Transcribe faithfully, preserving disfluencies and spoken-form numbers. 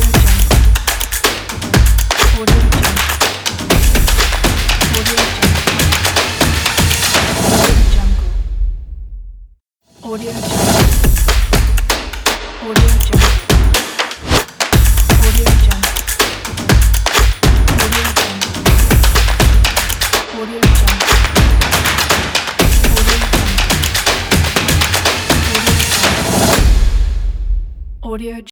Audio Jungle. Audio Jungle. Audio Jungle. Audio Jungle. Audio Jungle. Audio Jungle. Audio Jungle. Audio